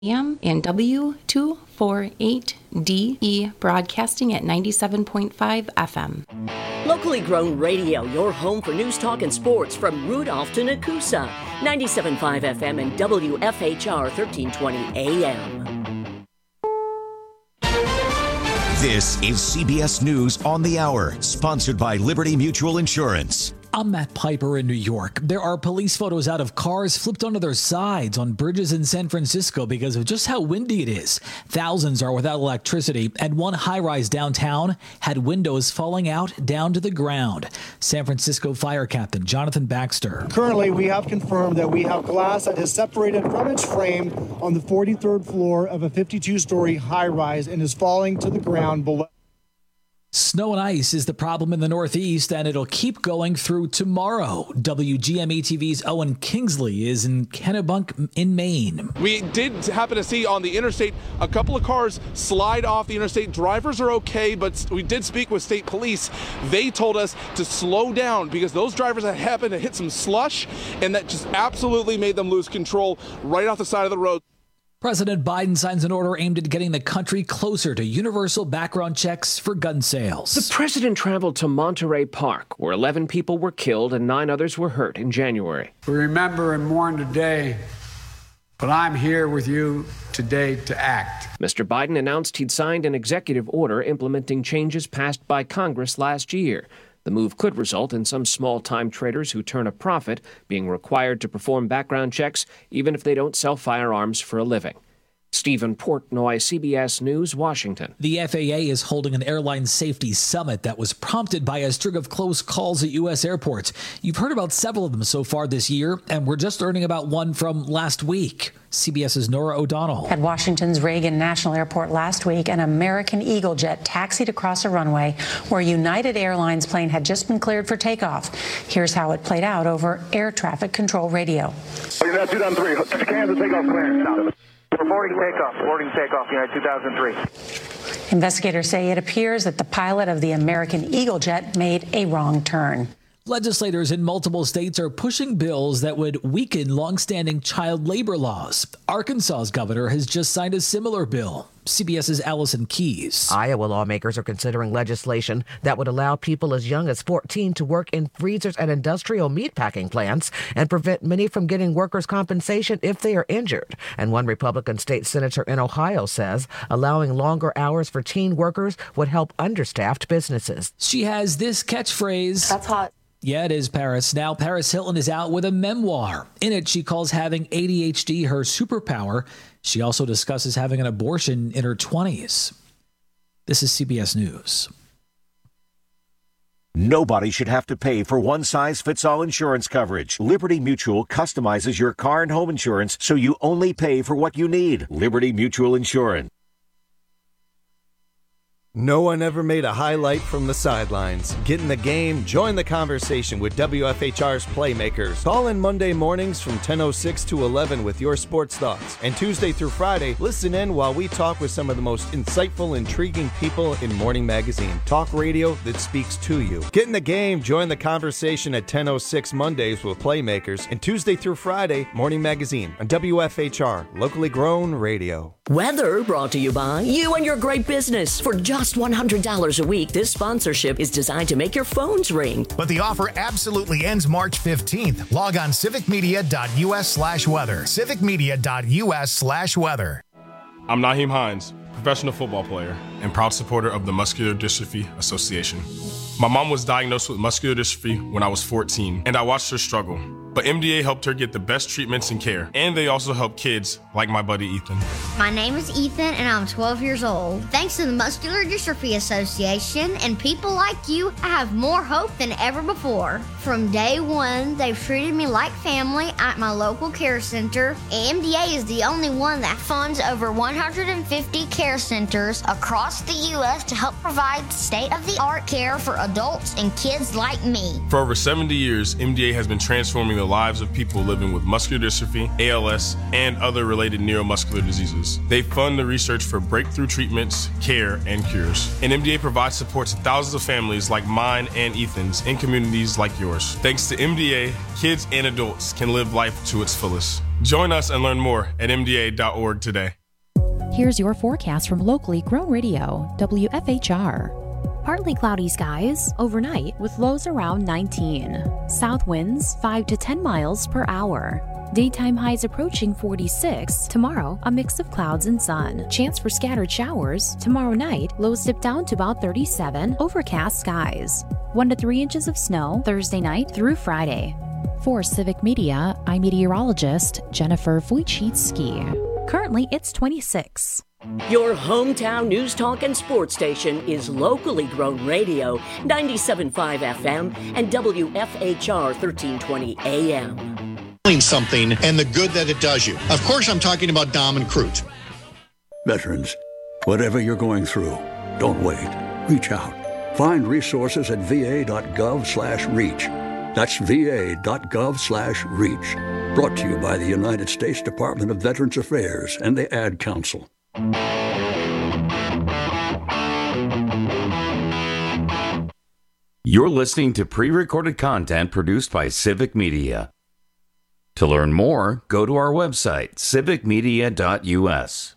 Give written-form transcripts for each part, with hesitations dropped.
AM and W248DE broadcasting at 97.5 FM. Locally grown radio, your home for news, talk, and sports from Rudolph to Nakusa. 97.5 FM and WFHR 1320 AM. This is CBS News on the Hour, sponsored by Liberty Mutual Insurance. I'm Matt Piper in New York. There are police photos out of cars flipped onto their sides on bridges in San Francisco because of just how windy it is. Thousands are without electricity, and one high-rise downtown had windows falling out down to the ground. San Francisco Fire Captain Jonathan Baxter. Currently, we have confirmed that we have glass that is separated from its frame on the 43rd floor of a 52-story high-rise and is falling to the ground below. Snow and ice is the problem in the Northeast, and it'll keep going through tomorrow. WGME-TV's Owen Kingsley is in Kennebunk in Maine. We did happen to see on the interstate a couple of cars slide off the interstate. Drivers are okay, but we did speak with state police. They told us to slow down because those drivers had happened to hit some slush, and that just absolutely made them lose control right off the side of the road. President Biden signs an order aimed at getting the country closer to universal background checks for gun sales. The president traveled to Monterey Park, where 11 people were killed and 9 others were hurt in January. We remember and mourn today, but I'm here with you today to act. Mr. Biden announced he'd signed an executive order implementing changes passed by Congress last year. The move could result in some small-time traders who turn a profit being required to perform background checks even if they don't sell firearms for a living. Stephen Portnoy, CBS News, Washington. The FAA is holding an airline safety summit that was prompted by a string of close calls at U.S. airports. You've heard about several of them so far this year, and we're just learning about one from last week. CBS's Nora O'Donnell. At Washington's Reagan National Airport last week, an American Eagle jet taxied across a runway where United Airlines plane had just been cleared for takeoff. Here's how it played out over air traffic control radio. United 2003, Kansas takeoff clearance. Boarding takeoff, United 2003. Investigators say it appears that the pilot of the American Eagle jet made a wrong turn. Legislators in multiple states are pushing bills that would weaken longstanding child labor laws. Arkansas's governor has just signed a similar bill. CBS's Allison Keyes. Iowa lawmakers are considering legislation that would allow people as young as 14 to work in freezers at industrial meatpacking plants and prevent many from getting workers' compensation if they are injured. And one Republican state senator in Ohio says allowing longer hours for teen workers would help understaffed businesses. She has this catchphrase. That's hot. Yeah, it is, Paris. Now, Paris Hilton is out with a memoir. In it, she calls having ADHD her superpower. She also discusses having an abortion in her 20s. This is CBS News. Nobody should have to pay for one-size-fits-all insurance coverage. Liberty Mutual customizes your car and home insurance so you only pay for what you need. Liberty Mutual Insurance. No one ever made a highlight from the sidelines. Get in the game, join the conversation with WFHR's Playmakers. Call in Monday mornings from 10:06 to 11 with your sports thoughts. And Tuesday through Friday, listen in while we talk with some of the most insightful, intriguing people in Morning Magazine. Talk radio that speaks to you. Get in the game, join the conversation at 10:06 Mondays with Playmakers. And Tuesday through Friday, Morning Magazine on WFHR, locally grown radio. Weather brought to you by you and your great business. For just $100 a week, this sponsorship is designed to make your phones ring. But the offer absolutely ends March 15th. Log on civicmedia.us/weather. civicmedia.us/weather. I'm Naheem Hines, professional football player and proud supporter of the Muscular Dystrophy Association. My mom was diagnosed with muscular dystrophy when I was 14, and I watched her struggle. But MDA helped her get the best treatments and care, and they also help kids like my buddy Ethan. My name is Ethan, and I'm 12 years old. Thanks to the Muscular Dystrophy Association and people like you, I have more hope than ever before. From day one, they've treated me like family at my local care center. MDA is the only one that funds over 150 care centers across the U.S. to help provide state-of-the-art care for adults and kids like me. For over 70 years, MDA has been transforming the lives of people living with muscular dystrophy, ALS, and other related neuromuscular diseases. They fund the research for breakthrough treatments, care, and cures. And MDA provides support to thousands of families like mine and Ethan's in communities like yours. Thanks to MDA, kids and adults can live life to its fullest. Join us and learn more at mda.org today. Here's your forecast from locally grown radio, WFHR. Partly cloudy skies overnight with lows around 19. South winds 5 to 10 miles per hour. Daytime highs approaching 46. Tomorrow, a mix of clouds and sun. Chance for scattered showers. Tomorrow night, lows dip down to about 37. Overcast skies. 1 to 3 inches of snow Thursday night through Friday. For Civic Media, I'm meteorologist Jennifer Wojcicki. Currently, it's 26. Your hometown news talk and sports station is locally grown radio, 97.5 FM and WFHR 1320 AM. Something and the good that it does you. Of course, I'm talking about Dom and Crute. Veterans, whatever you're going through, don't wait. Reach out. Find resources at va.gov/reach. That's va.gov/reach. Brought to you by the United States Department of Veterans Affairs and the Ad Council. You're listening to pre-recorded content produced by Civic Media. To learn more, go to our website, civicmedia.us.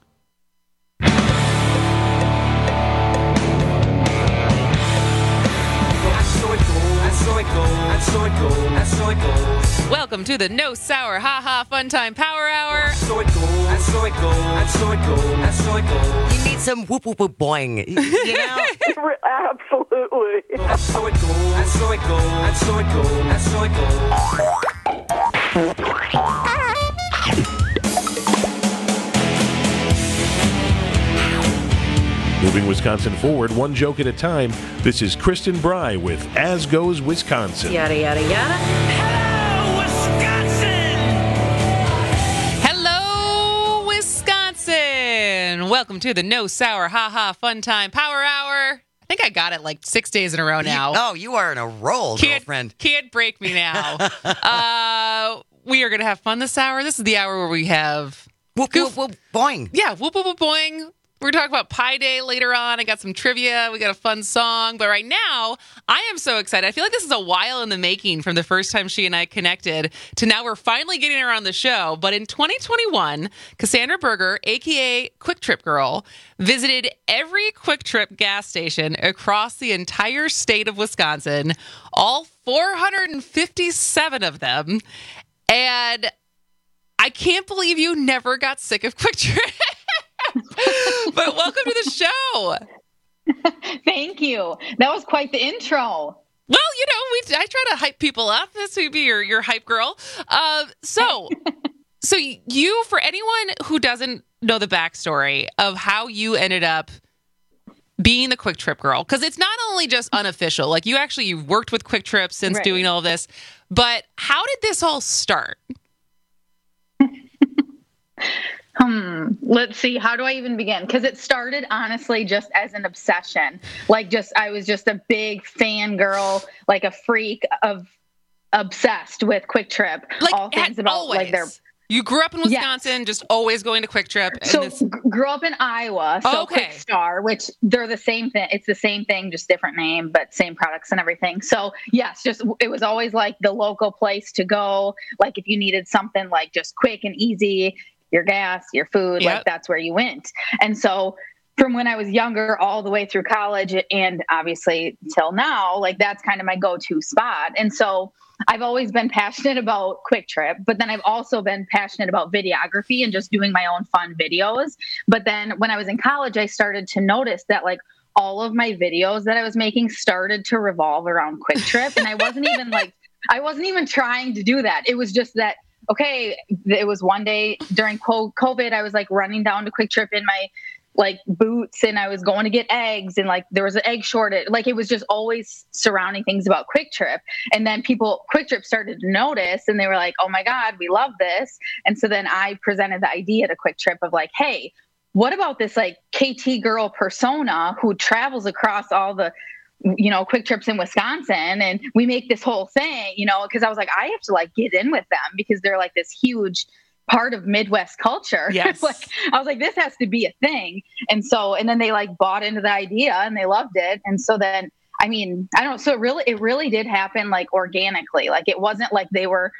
Welcome to the No Sour Ha Ha Fun Time Power Hour. You need some whoop whoop whoop boing. You know? Absolutely. Moving Wisconsin forward, one joke at a time. This is Kristen Bry with As Goes Wisconsin. Yada, yada, yada. Hello, Wisconsin! Welcome to the No Sour Ha Ha Fun Time Power Hour. I think I got it like 6 days in a row now. You are in a roll, girlfriend. Can't break me now. We are going to have fun this hour. This is the hour where we have... Whoop, whoop, whoop, boing. Yeah, whoop, whoop, whoop, boing. We're going to talk about Pi Day later on. I got some trivia. We got a fun song. But right now, I am so excited. I feel like this is a while in the making from the first time she and I connected to now we're finally getting her on the show. But in 2021, Cassandra Berger, a.k.a. Quick Trip Girl, visited every Quick Trip gas station across the entire state of Wisconsin, all 457 of them. And I can't believe you never got sick of Quick Trip. But welcome to the show. Thank you. That was quite the intro. Well, I try to hype people up. This would be your hype girl. So you, for anyone who doesn't know the backstory of how you ended up being the Quick Trip Girl, because it's not only just unofficial, like you've worked with Quick Trip since doing all of this, but how did this all start? Let's see. How do I even begin? Because it started honestly just as an obsession. I was just a big fangirl, like a freak obsessed with Quick Trip. All things about always. You grew up in Wisconsin, just always going to Quick Trip. Grew up in Iowa, so Quick Star, which they're the same thing. It's the same thing, just different name, but same products and everything. So yes, it was always like the local place to go. Like if you needed something like just quick and easy, your gas, your food, like that's where you went. And so from when I was younger all the way through college and obviously till now, like that's kind of my go-to spot. And so I've always been passionate about Quick Trip, but then I've also been passionate about videography and just doing my own fun videos. But then when I was in college, I started to notice that like all of my videos that I was making started to revolve around Quick Trip. And I wasn't even trying to do that. It was just that, okay, it was one day during COVID, I was like running down to Quick Trip in my like boots and I was going to get eggs and like there was an egg shortage. Like it was just always surrounding things about Quick Trip. And then Quick Trip started to notice and they were like, oh my God, we love this. And so then I presented the idea to Quick Trip of like, hey, what about this like KT girl persona who travels across all the Quick Trips in Wisconsin, and we make this whole thing, because I was like, I have to like get in with them because they're like this huge part of Midwest culture. Yes. I was like, this has to be a thing. And then they like bought into the idea and they loved it. And so then, I don't know. So it really did happen like organically. Like it wasn't like they were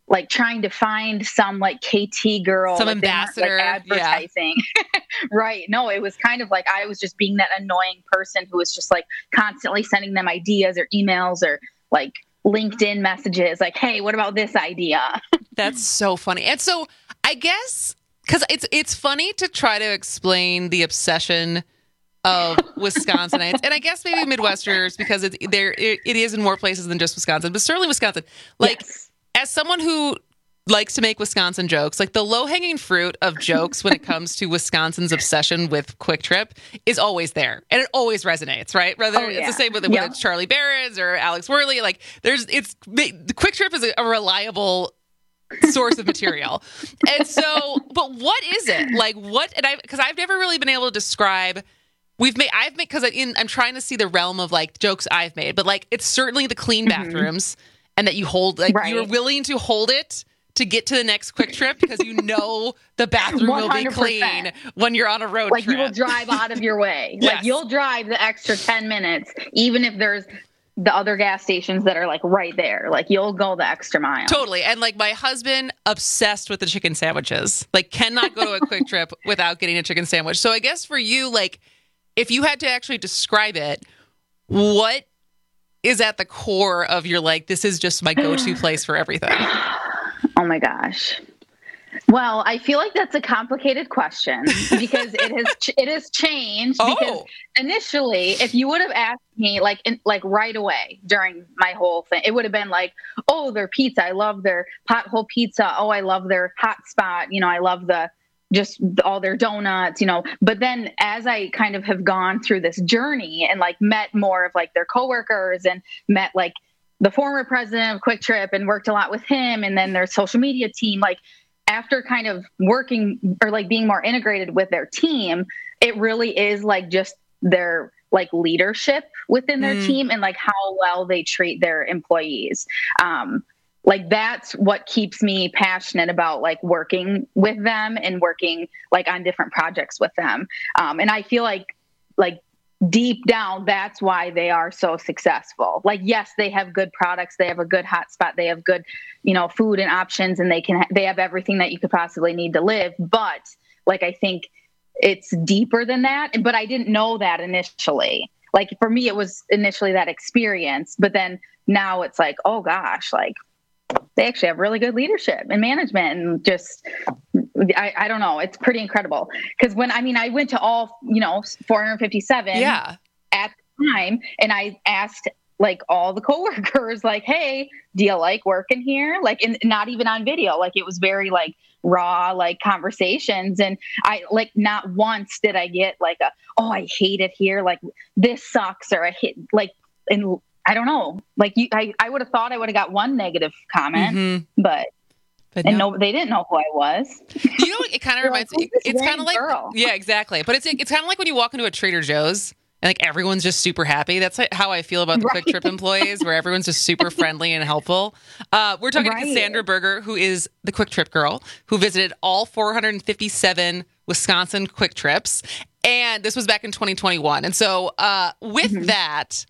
like trying to find some like KT girl, some like ambassador, like advertising. Yeah. Right. No, it was kind of like I was just being that annoying person who was just like constantly sending them ideas or emails or like LinkedIn messages like, hey, what about this idea? That's so funny. And so I guess because it's funny to try to explain the obsession of Wisconsinites, and I guess maybe Midwesterners, because it is in more places than just Wisconsin, but certainly Wisconsin. Like, yes. As someone who likes to make Wisconsin jokes, like the low-hanging fruit of jokes when it comes to Wisconsin's obsession with Quick Trip is always there, and it always resonates, right? It's the same with whether it's Charlie Barron's or Alex Worley. Like, the Quick Trip is a reliable source of material. And so, but what is it? Like, what? And because I've never really been able to describe. I'm trying to see the realm of like jokes I've made, but like it's certainly the clean bathrooms, and that you hold, like you're willing to hold it to get to the next Quick Trip because you know the bathroom 100%. Will be clean when you're on a road trip. Like, you will drive out of your way. Yes. Like, you'll drive the extra 10 minutes, even if there's the other gas stations that are like right there. Like, you'll go the extra mile. Totally. And like my husband, obsessed with the chicken sandwiches, like cannot go to a Quick Trip without getting a chicken sandwich. So I guess for you, like, if you had to actually describe it, what is at the core of your, like, this is just my go-to place for everything? Oh my gosh. Well, I feel like that's a complicated question because it has changed. Because initially, if you would have asked me like right away during my whole thing, it would have been like, oh, their pizza. I love their pothole pizza. Oh, I love their hot spot. You know, I love all their donuts, you know. But then as I kind of have gone through this journey and like met more of like their coworkers and met like the former president of Quick Trip and worked a lot with him, and then their social media team, like after kind of working or like being more integrated with their team, it really is like just their like leadership within their team and like how well they treat their employees. Like that's what keeps me passionate about like working with them and working like on different projects with them. And I feel like deep down, that's why they are so successful. Like, yes, they have good products. They have a good hotspot. They have good, you know, food and options, and they have everything that you could possibly need to live. But like, I think it's deeper than that. But I didn't know that initially. Like for me, it was initially that experience, but then now it's like, oh gosh, like, they actually have really good leadership and management, and just, I don't know. It's pretty incredible. Because I went to all, 457 at the time, and I asked like all the coworkers, like, hey, do you like working here? Like, and not even on video. Like, it was very like raw, like conversations. And I like, not once did I get like I hate it here. Like, this sucks, or I hate like, and I don't know. Like I would have thought I would have got one negative comment, but no, they didn't know who I was. You know, it kind of reminds me. It's kind of like, yeah, exactly. But it's kind of like when you walk into a Trader Joe's and like everyone's just super happy. That's like how I feel about the Quick Trip employees, where everyone's just super friendly and helpful. We're talking to Cassandra Berger, who is the Quick Trip girl, who visited all 457 Wisconsin Quick Trips, and this was back in 2021. And so with that.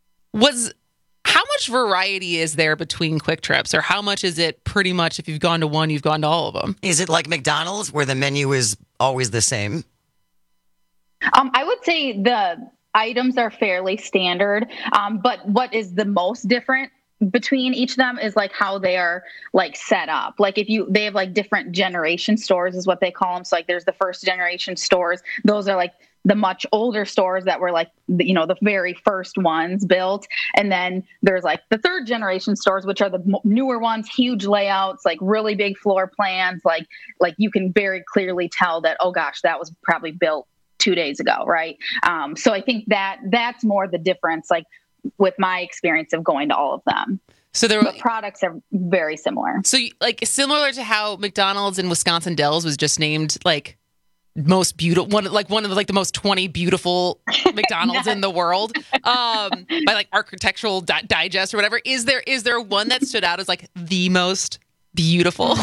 How much variety is there between Quick Trips, or how much is it pretty much if you've gone to one, you've gone to all of them? Is it like McDonald's where the menu is always the same? I would say the items are fairly standard, but what is the most different between each of them is like how they are like set up. Like they have like different generation stores is what they call them. So like there's the first generation stores. Those are like the much older stores that were like, the very first ones built. And then there's like the third generation stores, which are the newer ones, huge layouts, like really big floor plans. Like you can very clearly tell that, oh gosh, that was probably built 2 days ago. Right. So I think that's more the difference, like with my experience of going to all of them. So the products are very similar. So like similar to how McDonald's in Wisconsin Dells was just named like most beautiful one of the most 20 beautiful McDonald's in the world by like Architectural Digest or whatever. Is there one that stood out as like the most beautiful?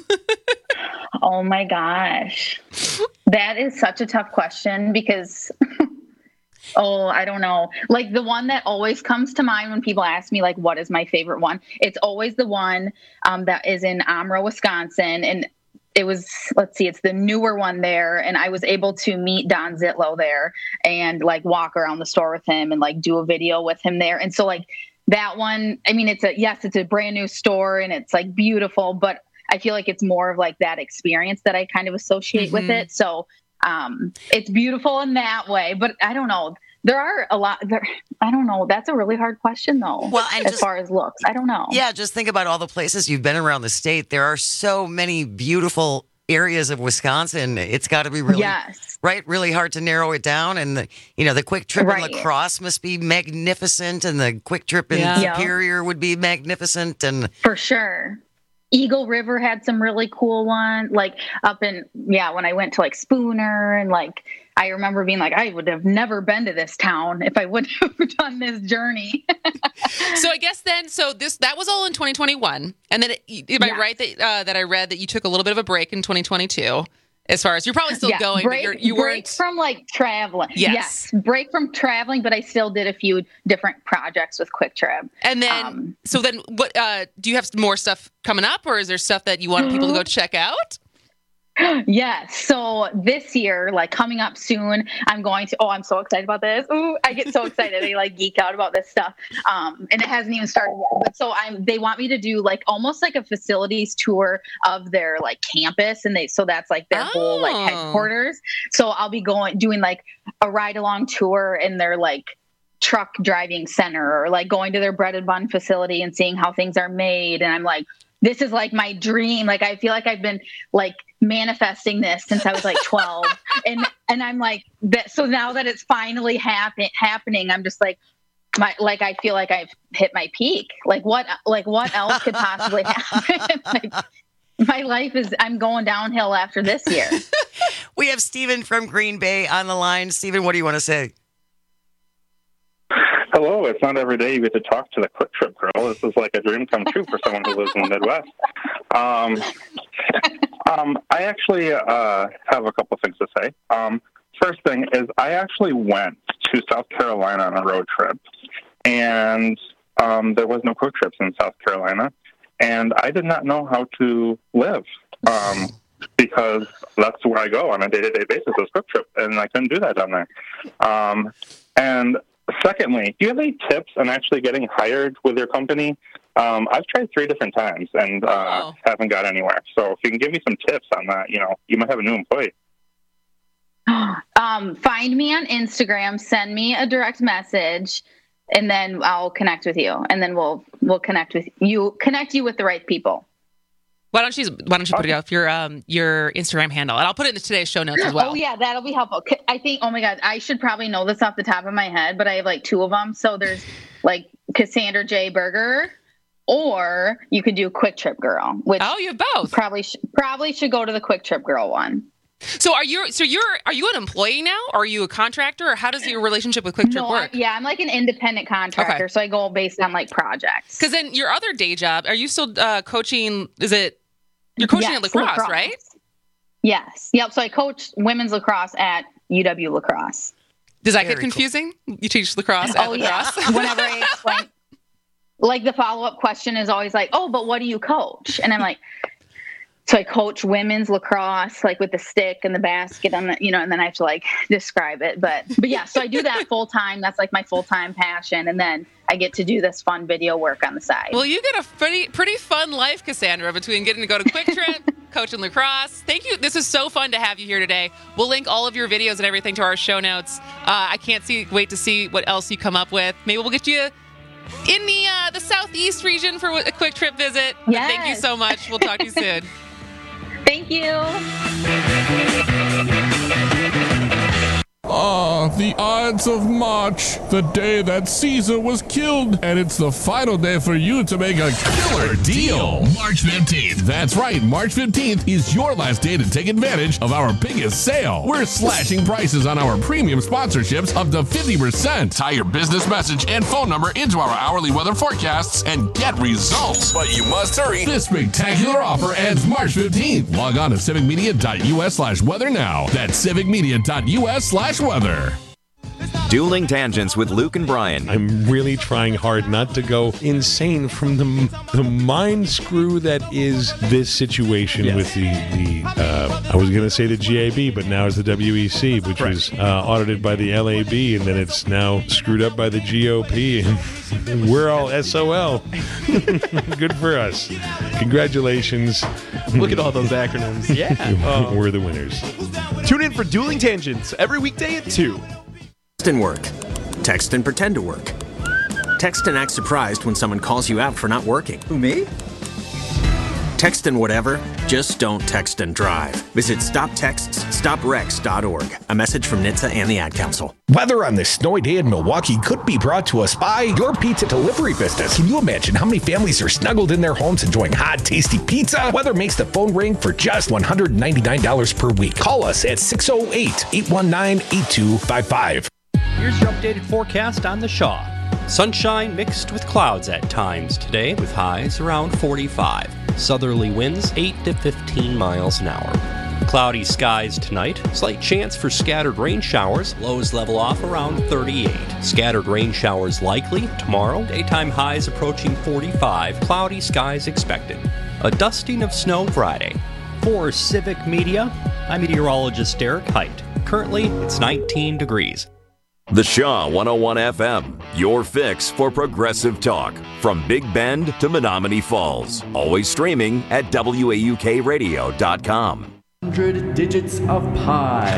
Oh my gosh, that is such a tough question because Oh, I don't know. Like the one that always comes to mind when people ask me, like, what is my favorite one? It's always the one that is in Amro, Wisconsin. And it was, it's the newer one there. And I was able to meet Don Zitlow there and like walk around the store with him and like do a video with him there. And so like that one, I mean, it's a brand new store and it's like beautiful, but I feel like it's more of like that experience that I kind of associate with it. So it's beautiful in that way, but I don't know. There are a lot there. I don't know. That's a really hard question though. Well, and as far as looks, I don't know. Yeah. Just think about all the places you've been around the state. There are so many beautiful areas of Wisconsin. It's got to be really, really hard to narrow it down. And the Quick Trip in La Crosse must be magnificent. And the Quick Trip in Superior would be magnificent. And for sure. Eagle River had some really cool ones, like up in, when I went to like Spooner and like, I remember being like, I would have never been to this town if I wouldn't have done this journey. So I guess then, that was all in 2021. And then am I right that I read that you took a little bit of a break in 2022? As far as you're probably still going, but you weren't from like traveling. Yes, break from traveling, but I still did a few different projects with Quick Trip. And then, so then, what do you have more stuff coming up, or is there stuff that you want people to go check out? Yes. So this year, like coming up soon, I'm going to, I'm so excited about this. Ooh, I get so excited. I like geek out about this stuff. And it hasn't even started yet. But so they want me to do like almost like a facilities tour of their like campus. And so that's like their whole like headquarters. So I'll be doing like a ride along tour in their like truck driving center or like going to their bread and bun facility and seeing how things are made. And I'm like, this is like my dream. Like, I feel like I've been like manifesting this since I was like 12 and I'm like that. So now that it's finally happening, I'm just like, I feel like I've hit my peak. Like what else could possibly happen? Like, my life I'm going downhill after this year. We have Stephen from Green Bay on the line. Stephen, what do you want to say? Hello, it's not every day you get to talk to the Quick Trip girl. This is like a dream come true for someone who lives in the Midwest. I actually have a couple things to say. First thing is I actually went to South Carolina on a road trip, and there was no Quick Trips in South Carolina, and I did not know how to live because that's where I go on a day-to-day basis is Quick Trip, and I couldn't do that down there. And secondly, do you have any tips on actually getting hired with your company? I've tried 3 different times and haven't got anywhere. So if you can give me some tips on that, you might have a new employee. Find me on Instagram, send me a direct message, and then I'll connect with you. And then we'll connect you with the right people. Why don't you put it up your Instagram handle, and I'll put it in today's show notes as well. Oh yeah, that'll be helpful. I think. Oh my God, I should probably know this off the top of my head, but I have like 2 of them. So there's like Cassandra J. Berger, or you could do Quick Trip Girl. Which you have both. Probably should go to the Quick Trip Girl one. So are you an employee now? Are you a contractor, or how does your relationship with Quick Trip work? I'm like an independent contractor, so I go based on like projects. Because then your other day job, are you still coaching? You're coaching at lacrosse, right? Yes. Yep. So I coach women's lacrosse at UW Lacrosse. Does that get confusing? Cool. You teach lacrosse at lacrosse? Yeah. Whenever I explain, like the follow-up question is always like, oh, but what do you coach? And I'm like, so I coach women's lacrosse, like with the stick and the basket and and then I have to like describe it. But yeah, so I do that full time. That's like my full-time passion. And then I get to do this fun video work on the side. Well, you get a pretty fun life, Cassandra, between getting to go to Quick Trip, coaching lacrosse. Thank you. This is so fun to have you here today. We'll link all of your videos and everything to our show notes. I can't wait to see what else you come up with. Maybe we'll get you in the southeast region for a Quick Trip visit. Yes. Thank you so much. We'll talk to you soon. Thank you. The Ides of March, the day that Caesar was killed, and it's the final day for you to make a killer deal. March 15th. That's right, March 15th is your last day to take advantage of our biggest sale. We're slashing prices on our premium sponsorships up to 50%. Tie your business message and phone number into our hourly weather forecasts and get results. But you must hurry. This spectacular offer ends March 15th. Log on to civicmedia.us/weather now. That's civicmedia.us/weather. Dueling Tangents with Luke and Brian. I'm really trying hard not to go insane from the mind screw that is this situation with the I was going to say the GAB, but now it's the WEC, which was audited by the LAB, and then it's now screwed up by the GOP, and we're all SOL. Good for us. Congratulations. Look at all those acronyms. Yeah. We're the winners. Tune in for Dueling Tangents every weekday at 2. Text and work. Text and pretend to work. Text and act surprised when someone calls you out for not working. Who, me? Text and whatever, just don't text and drive. Visit StopTextsStopWrecks.org. A message from NHTSA and the Ad Council. Weather on this snowy day in Milwaukee could be brought to us by your pizza delivery business. Can you imagine how many families are snuggled in their homes enjoying hot, tasty pizza? Weather makes the phone ring for just $199 per week. Call us at 608-819-8255. Here's your updated forecast on the Shaw. Sunshine mixed with clouds at times today, with highs around 45. Southerly winds 8 to 15 miles an hour. Cloudy skies tonight. Slight chance for scattered rain showers. Lows level off around 38. Scattered rain showers likely tomorrow. Daytime highs approaching 45. Cloudy skies expected. A dusting of snow Friday. For Civic Media, I'm meteorologist Derek Height. Currently, it's 19 degrees. The Shaw 101 FM, your fix for progressive talk. From Big Bend to Menominee Falls. Always streaming at WAUKradio.com. 100 digits of pi.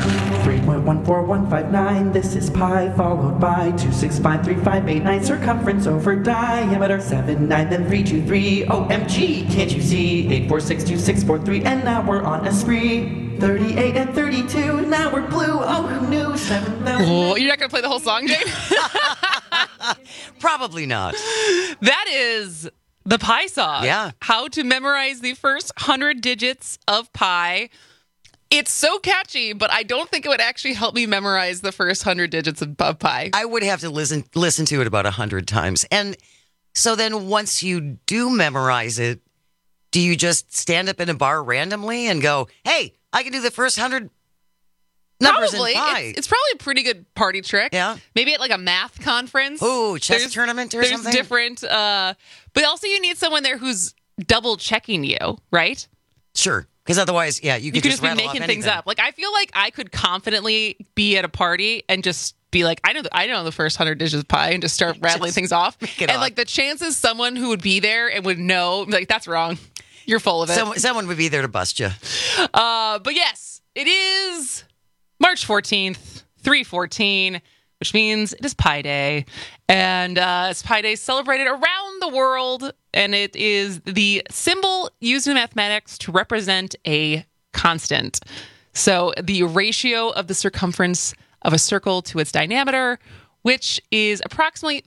3.14159. This is pi, followed by 2653589. Circumference over diameter 79, then 323. OMG, can't you see? 8462643, and now we're on a spree. 38 and 32, now we're blue. Oh, who knew? 7,000. Oh, you're not going to play the whole song, Jane? Probably not. That is the pi song. Yeah. How to memorize the first 100 digits of pi. It's so catchy, but I don't think it would actually help me memorize the first 100 digits of pi. I would have to listen to it about 100 times. And so then once you do memorize it, do you just stand up in a bar randomly and go, hey, I can do the first 100 numbers Probably. in pi? It's probably a pretty good party trick. Yeah. Maybe at like a math conference. Ooh, chess tournament or something? There's different, but also you need someone there who's double checking you, right? Sure. Because otherwise, yeah, you could just be making things up. Like, I feel like I could confidently be at a party and just be like, I know the first 100 digits of pi, and just start rattling things off. And like the chances someone who would be there and would know, like, that's wrong. You're full of it. Someone would be there to bust you. But yes, it is March 14th, 3/14, which means it is Pi Day. And it's Pi Day celebrated around the world. And it is the symbol used in mathematics to represent a constant. So the ratio of the circumference of a circle to its diameter, which is approximately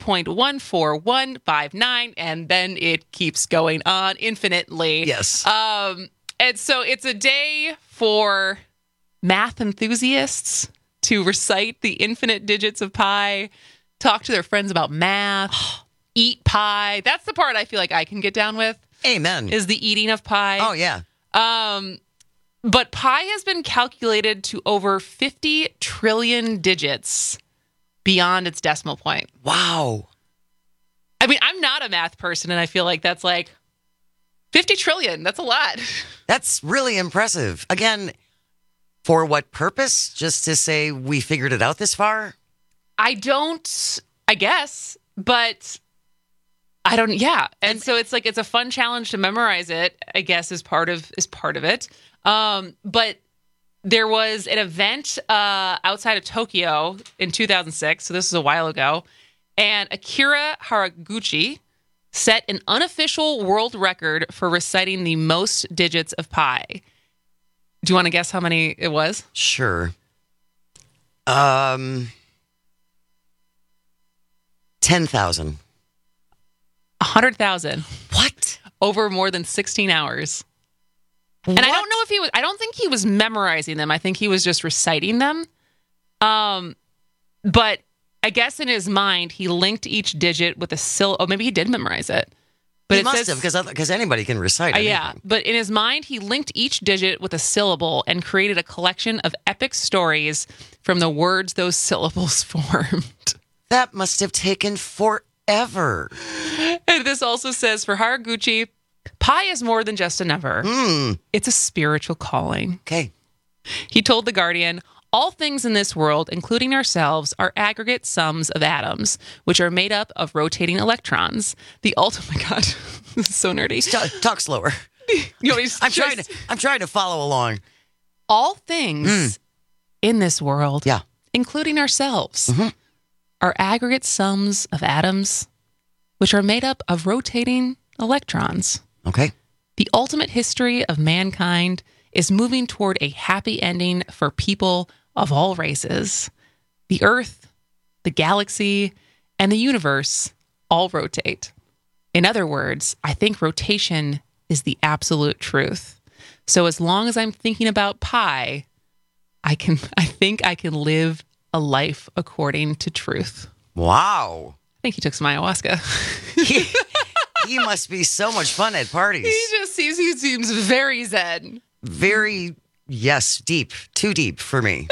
3.14159, and then it keeps going on infinitely. Yes. And so it's a day for math enthusiasts to recite the infinite digits of pi, talk to their friends about math, eat pie. That's the part I feel like I can get down with. Amen. Is the eating of pie. Oh, yeah. But pi has been calculated to over 50 trillion digits beyond its decimal point. Wow. I mean, I'm not a math person, and I feel like that's like 50 trillion. That's a lot. That's really impressive. Again, for what purpose? Just to say we figured it out this far? I guess, but I don't, yeah. And so it's like, it's a fun challenge to memorize it, I guess, is part of it. But there was an event outside of Tokyo in 2006, so this is a while ago, and Akira Haraguchi set an unofficial world record for reciting the most digits of pi. Do you want to guess how many it was? Sure. 10,000. 100,000. What? Over more than 16 hours. What? And I don't know if I don't think he was memorizing them. I think he was just reciting them. But I guess in his mind, he linked each digit with a syllable. Oh, maybe he did memorize it. But he must have, because anybody can recite anything. Yeah, but in his mind, he linked each digit with a syllable and created a collection of epic stories from the words those syllables formed. That must have taken forever. And this also says, for Haraguchi, pi is more than just a number. It's a spiritual calling. Okay. He told The Guardian, all things in this world, including ourselves, are aggregate sums of atoms, which are made up of rotating electrons. The ultimate, God, this is so nerdy. Talk slower. I'm trying to follow along. All things in this world, including ourselves, are aggregate sums of atoms, which are made up of rotating electrons. Okay. The ultimate history of mankind is moving toward a happy ending for people of all races. The Earth, the galaxy, and the universe all rotate. In other words, I think rotation is the absolute truth. So as long as I'm thinking about pi, I think I can live a life according to truth. Wow. I think he took some ayahuasca. He must be so much fun at parties. He seems very zen. Very, yes, deep. Too deep for me.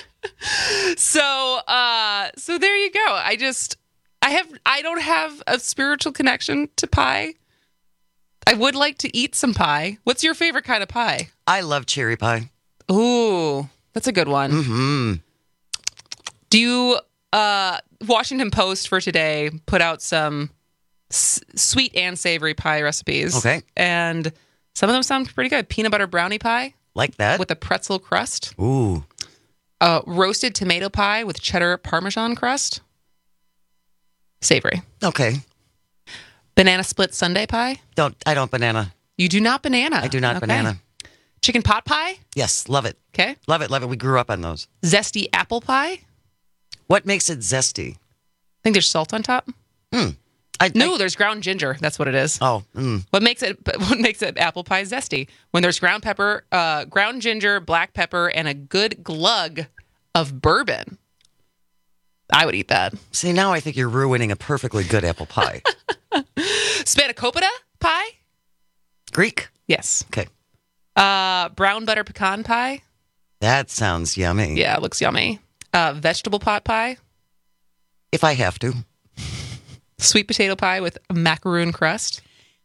So there you go. I don't have a spiritual connection to pie. I would like to eat some pie. What's your favorite kind of pie? I love cherry pie. Ooh, that's a good one. Mm-hmm. Do you, Washington Post for today put out some sweet and savory pie recipes. Okay. And some of them sound pretty good. Peanut butter brownie pie. Like that? With a pretzel crust. Ooh. Roasted tomato pie with cheddar Parmesan crust. Savory. Okay. Banana split sundae pie. I don't banana. You do not banana. I do not banana. Chicken pot pie. Yes, love it. Okay. Love it. We grew up on those. Zesty apple pie. What makes it zesty? I think there's salt on top. There's ground ginger. That's what it is. Oh. What makes it apple pie zesty? When there's ground pepper, ground ginger, black pepper, and a good glug of bourbon. I would eat that. See, now I think you're ruining a perfectly good apple pie. Spanakopita pie? Greek? Yes. Okay. Brown butter pecan pie? That sounds yummy. Yeah, it looks yummy. Vegetable pot pie? If I have to. Sweet potato pie with a macaroon crust?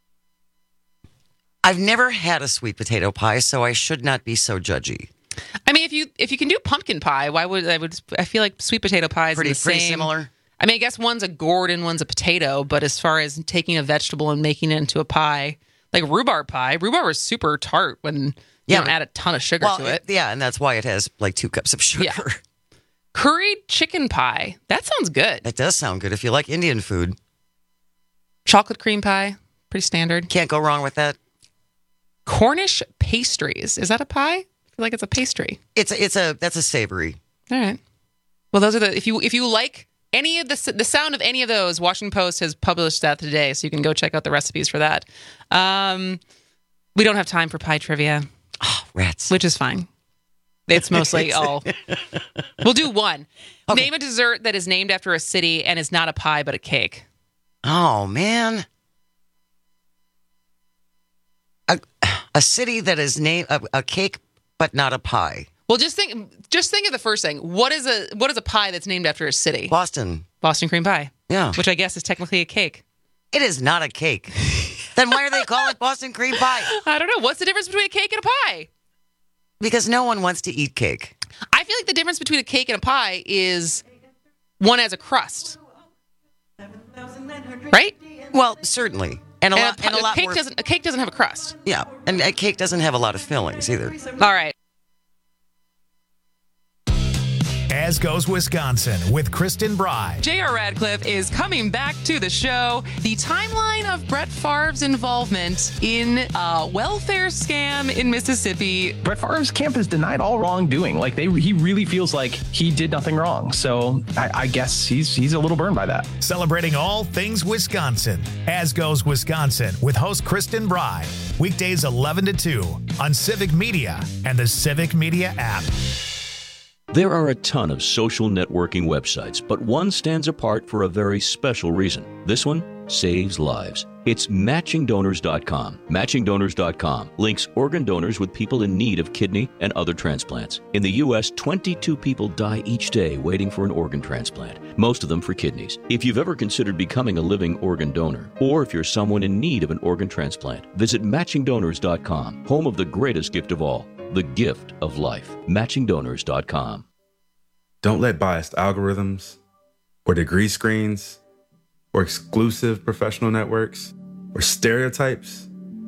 I've never had a sweet potato pie, so I should not be so judgy. I mean, if you can do pumpkin pie, why would I feel like sweet potato pie is pretty same. Similar. I mean, I guess one's a gourd and one's a potato, but as far as taking a vegetable and making it into a pie, like rhubarb pie, rhubarb is super tart when you don't add a ton of sugar to it. Yeah, and that's why it has like 2 cups of sugar. Yeah. Curried chicken pie. That sounds good. It does sound good if you like Indian food. Chocolate cream pie. Pretty standard. Can't go wrong with that. Cornish pastries. Is that a pie? I feel like it's a pastry. That's a savory. All right. Well, those are if you like any of the sound of any of those, Washington Post has published that today, so you can go check out the recipes for that. We don't have time for pie trivia. Oh, rats. Which is fine. It's mostly all. We'll do one. Okay. Name a dessert that is named after a city and is not a pie but a cake. Oh, man. A city that is named a cake but not a pie. Well, just think of the first thing. What is a pie that's named after a city? Boston cream pie. Yeah. Which I guess is technically a cake. It is not a cake. Then why do they call it Boston cream pie? I don't know. What's the difference between a cake and a pie? Because no one wants to eat cake. I feel like the difference between a cake and a pie is one has a crust. Right? Well, certainly. And a cake doesn't have a crust. Yeah, and a cake doesn't have a lot of fillings either. All right. As Goes Wisconsin with Kristen Bry. J.R. Radcliffe is coming back to the show. The timeline of Brett Favre's involvement in a welfare scam in Mississippi. Brett Favre's camp has denied all wrongdoing. Like he really feels like he did nothing wrong. So I guess he's a little burned by that. Celebrating all things Wisconsin. As Goes Wisconsin with host Kristen Bry. Weekdays 11 to 2 on Civic Media and the Civic Media app. There are a ton of social networking websites, but one stands apart for a very special reason. This one saves lives. It's matchingdonors.com. Matchingdonors.com links organ donors with people in need of kidney and other transplants. In the U.S., 22 people die each day waiting for an organ transplant, most of them for kidneys. If you've ever considered becoming a living organ donor, or if you're someone in need of an organ transplant, visit matchingdonors.com, home of the greatest gift of all, the gift of life. Matchingdonors.com. Don't let biased algorithms or degree screens or exclusive professional networks or stereotypes.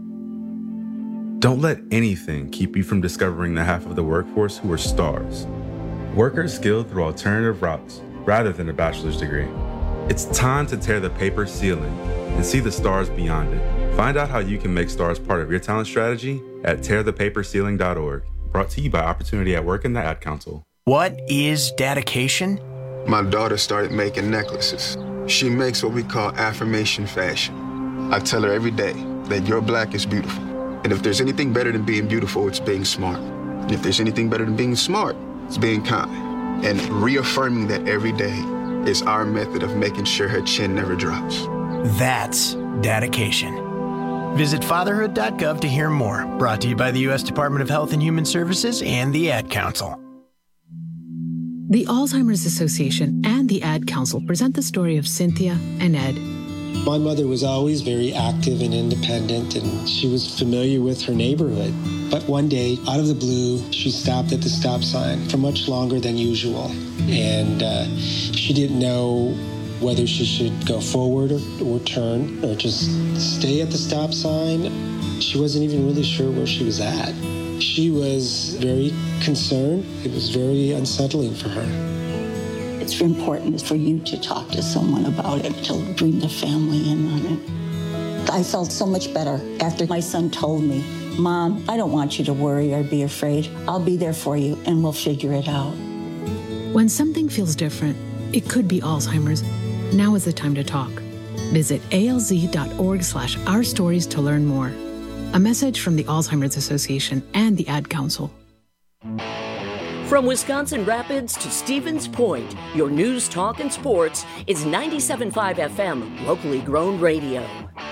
Don't let anything keep you from discovering the half of the workforce who are stars. Workers skilled through alternative routes rather than a bachelor's degree. It's time to tear the paper ceiling and see the stars beyond it. Find out how you can make stars part of your talent strategy at tearthepaperceiling.org. Brought to you by Opportunity at Work and the Ad Council. What is dedication? My daughter started making necklaces. She makes what we call affirmation fashion. I tell her every day that your black is beautiful. And if there's anything better than being beautiful, it's being smart. And if there's anything better than being smart, it's being kind. And reaffirming that every day is our method of making sure her chin never drops. That's dedication. Visit fatherhood.gov to hear more. Brought to you by the U.S. Department of Health and Human Services and the Ad Council. The Alzheimer's Association and the Ad Council present the story of Cynthia and Ed. My mother was always very active and independent, and she was familiar with her neighborhood. But one day, out of the blue, she stopped at the stop sign for much longer than usual. And she didn't know whether she should go forward or turn or just stay at the stop sign. She wasn't even really sure where she was at. She was very concerned. It was very unsettling for her. It's important for you to talk to someone about it, to bring the family in on it. I felt so much better after my son told me, Mom, I don't want you to worry or be afraid. I'll be there for you and we'll figure it out. When something feels different, it could be Alzheimer's. Now is the time to talk. Visit alz.org/ourstories to learn more. A message from the Alzheimer's Association and the Ad Council. From Wisconsin Rapids to Stevens Point, your news, talk, and sports is 97.5 FM, locally grown radio.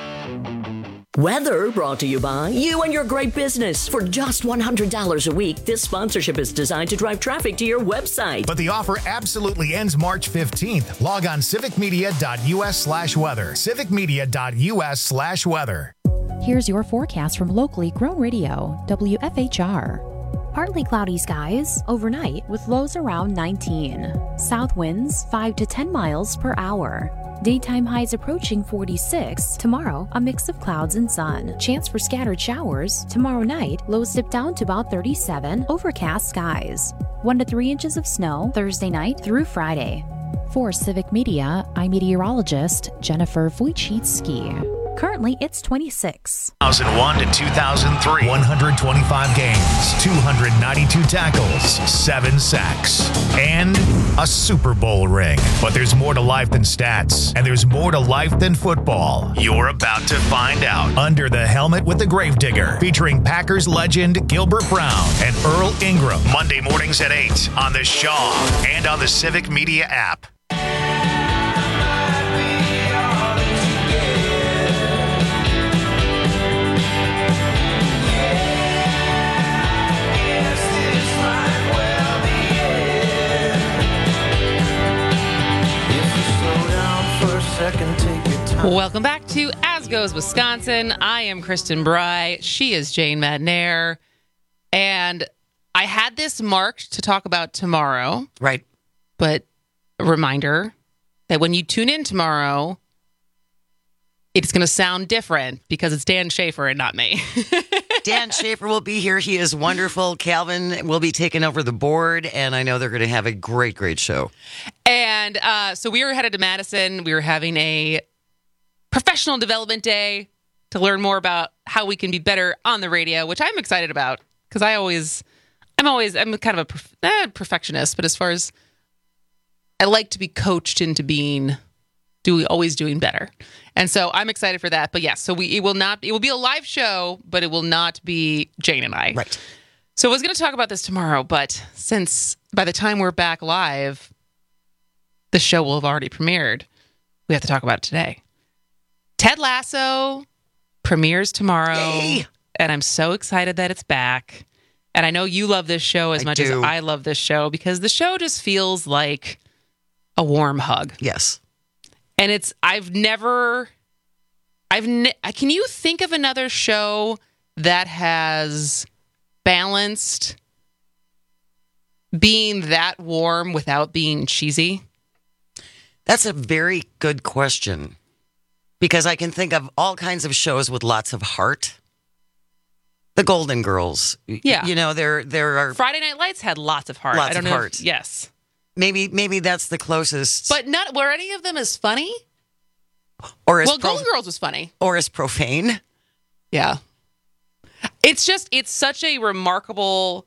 Weather brought to you by you and your great business. For just $100 a week, this sponsorship is designed to drive traffic to your website. But the offer absolutely ends March 15th. Log on civicmedia.us/weather. civicmedia.us/weather. Here's your forecast from locally grown radio, WFHR. Partly cloudy skies overnight with lows around 19. South winds 5 to 10 miles per hour. Daytime highs approaching 46. Tomorrow, a mix of clouds and sun. Chance for scattered showers. Tomorrow night, lows dip down to about 37. Overcast skies. 1 to 3 inches of snow Thursday night through Friday. For Civic Media, I'm meteorologist Jennifer Wojcicki. Currently, it's 26. 2001 to 2003, 125 games, 292 tackles, 7 sacks, and a Super Bowl ring. But there's more to life than stats, and there's more to life than football. You're about to find out. Under the Helmet with the Gravedigger, featuring Packers legend Gilbert Brown and Earl Ingram. Monday mornings at 8 on the Shaw and on the Civic Media app. Welcome back to As Goes Wisconsin. I am Kristen Bry. She is Jane Madnair. And I had this marked to talk about tomorrow. Right. But a reminder that when you tune in tomorrow, it's going to sound different because it's Dan Schaefer and not me. Dan Schaefer will be here. He is wonderful. Calvin will be taking over the board, and I know they're going to have a great, great show. And so we were headed to Madison. We were having a professional development day to learn more about how we can be better on the radio, which I'm excited about because I'm kind of a perfectionist, but as far as I like to be coached into always doing better. And so I'm excited for that. But yes, so it will be a live show, but it will not be Jane and I. Right. So I was going to talk about this tomorrow, but since by the time we're back live, the show will have already premiered, we have to talk about it today. Ted Lasso premieres tomorrow. Yay! And I'm so excited that it's back. And I know you love this show as much as I love this show because the show just feels like a warm hug. Yes. And can you think of another show that has balanced being that warm without being cheesy? That's a very good question. Because I can think of all kinds of shows with lots of heart. The Golden Girls. Yeah. You know, there are... Friday Night Lights had lots of heart. Lots of heart. Yes. Maybe that's the closest. But were any of them as funny? Or as Golden Girls was funny. Or as profane. Yeah. It's such a remarkable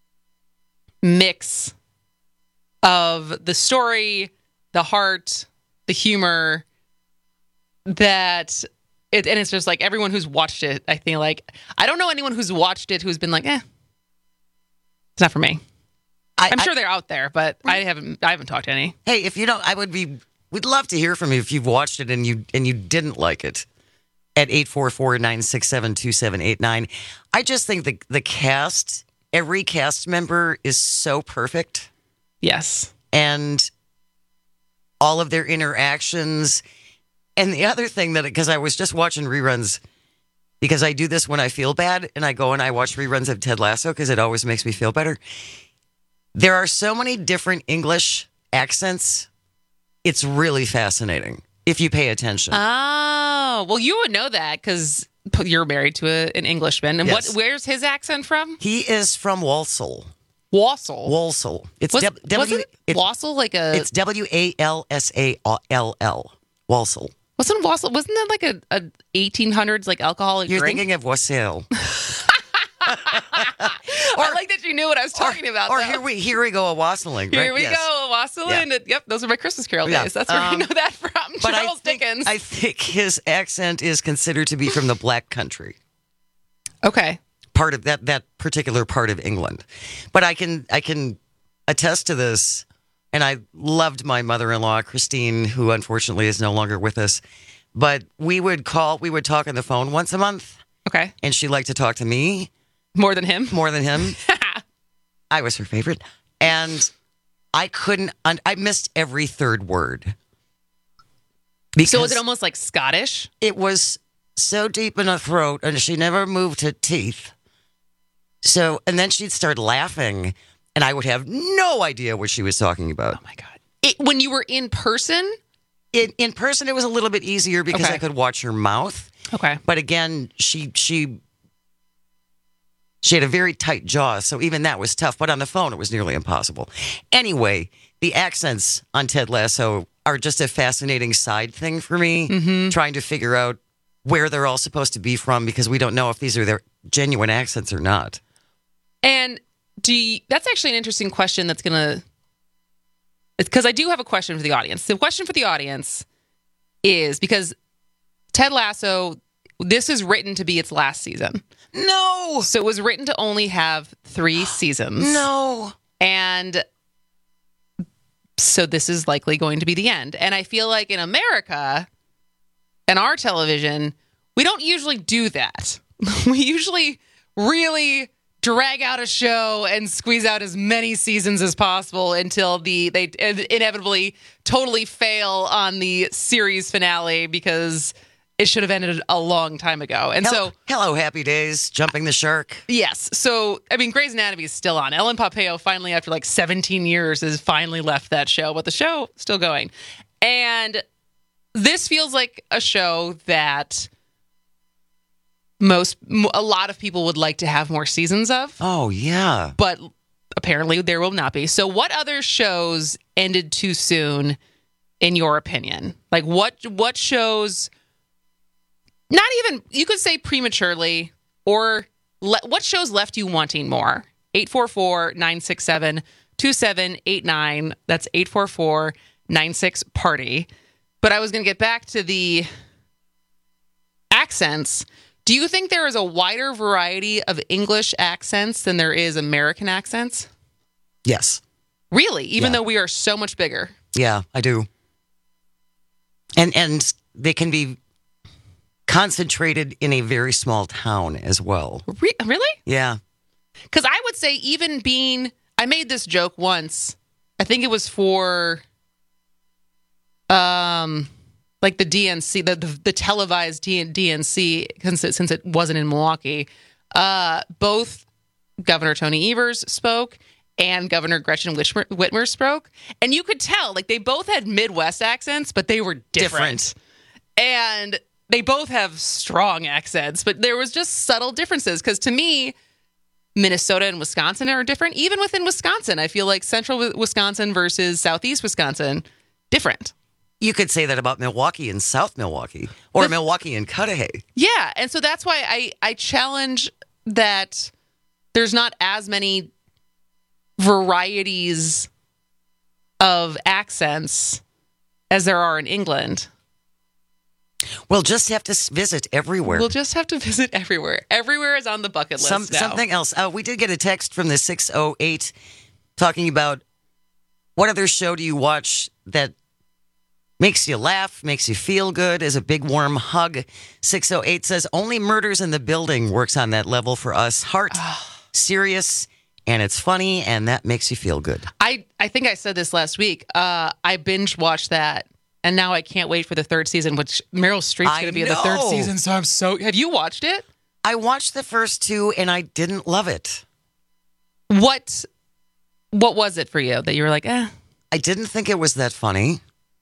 mix of the story, the heart, the humor, and it's just like everyone who's watched it, I think I don't know anyone who's watched it who's been like, it's not for me. I'm sure they're out there, but I haven't talked to any. Hey, if you don't, we'd love to hear from you if you've watched it and you didn't like it at 844-967-2789. I just think the cast, every cast member is so perfect. Yes. And all of their interactions. And the other thing because I was just watching reruns, because I do this when I feel bad, and I go and I watch reruns of Ted Lasso because it always makes me feel better. There are so many different English accents. It's really fascinating if you pay attention. Oh, well, you would know that because you're married to an Englishman. And yes. Where's his accent from? He is from Walsall. Walsall. It's wasn't Walsall like a... It's Walsall. Walsall. Wasn't that like a 1800s like alcoholic You're drink? thinking of wassail. I like that you knew what I was talking about. Or here we go a wassailing. Right? Here we go a wassailing. Yeah. Yep, those are my Christmas Carol days. That's where I know that from. But Charles Dickens. I think his accent is considered to be from the Black Country. Okay. Part of that particular part of England. But I can attest to this. And I loved my mother-in-law, Christine, who unfortunately is no longer with us. But we would talk on the phone once a month. Okay. And she liked to talk to me. More than him? More than him. I was her favorite. And I missed every third word. So was it almost like Scottish? It was so deep in her throat, and she never moved her teeth. And then she'd start laughing. And I would have no idea what she was talking about. Oh, my God. When you were in person? In person, it was a little bit easier because I could watch her mouth. Okay. But again, she had a very tight jaw, so even that was tough. But on the phone, it was nearly impossible. Anyway, the accents on Ted Lasso are just a fascinating side thing for me, trying to figure out where they're all supposed to be from because we don't know if these are their genuine accents or not. And... that's actually an interesting question that's going to... Because I do have a question for the audience. The question for the audience is, because Ted Lasso, this is written to be its last season. No! So it was written to only have 3 seasons. No! And so this is likely going to be the end. And I feel like in America, and our television, we don't usually do that. We usually really... drag out a show and squeeze out as many seasons as possible until they inevitably totally fail on the series finale because it should have ended a long time ago. And hello, Happy Days, Jumping the Shark. Yes. So, I mean, Grey's Anatomy is still on. Ellen Pompeo finally, after like 17 years, has finally left that show, but the show is still going. And this feels like a show that... a lot of people would like to have more seasons of. Oh, yeah. But apparently there will not be. So what other shows ended too soon, in your opinion? Like what shows, not even, you could say prematurely, or what shows left you wanting more? 844-967-2789. That's 844-96-PARTY. But I was going to get back to the accents. Do you think there is a wider variety of English accents than there is American accents? Yes. Really? Even though we are so much bigger? Yeah, I do. And they can be concentrated in a very small town as well. Really? Yeah. Because I would say I made this joke once. I think it was for like the DNC, the televised DNC, since it wasn't in Milwaukee. Both Governor Tony Evers spoke and Governor Gretchen Whitmer spoke. And you could tell, like, they both had Midwest accents, but they were different. And they both have strong accents, but there was just subtle differences. Because to me, Minnesota and Wisconsin are different. Even within Wisconsin, I feel like central Wisconsin versus southeast Wisconsin, different. You could say that about Milwaukee and South Milwaukee, or Milwaukee and Cudahy. Yeah, and so that's why I challenge that there's not as many varieties of accents as there are in England. We'll just have to visit everywhere. We'll just have to visit everywhere. Everywhere is on the bucket list now. Something else. We did get a text from the 608 talking about what other show do you watch that makes you laugh, makes you feel good, is a big warm hug. 608 says, Only Murders in the Building works on that level for us. Heart, serious, and it's funny, and that makes you feel good. I think I said this last week. I binge watched that, and now I can't wait for the third season, which Meryl Streep's going to be in the third season, so I'm so... Have you watched it? I watched the first two, and I didn't love it. What was it for you that you were like, eh? I didn't think it was that funny.